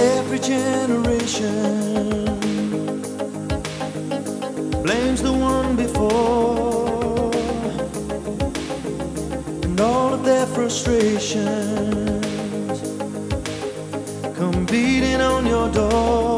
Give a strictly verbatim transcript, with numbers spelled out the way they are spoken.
Every generation blames the one before, and all of their frustrations come beating on your door.